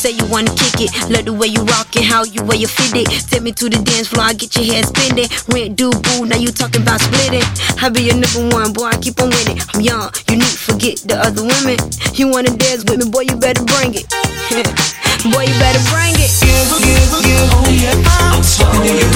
say you wanna kick it. Love the way you rockin', how you wear your fitted. Take me to the dance floor, I get your head spinning. Rent due, boo, now you talking about splitting. I be your number one, boy, I keep on winning. I'm young, unique, forget the other women. You wanna dance with me, boy, you better bring it. Boy, you better bring it. Give, oh yeah, I'm talking to you.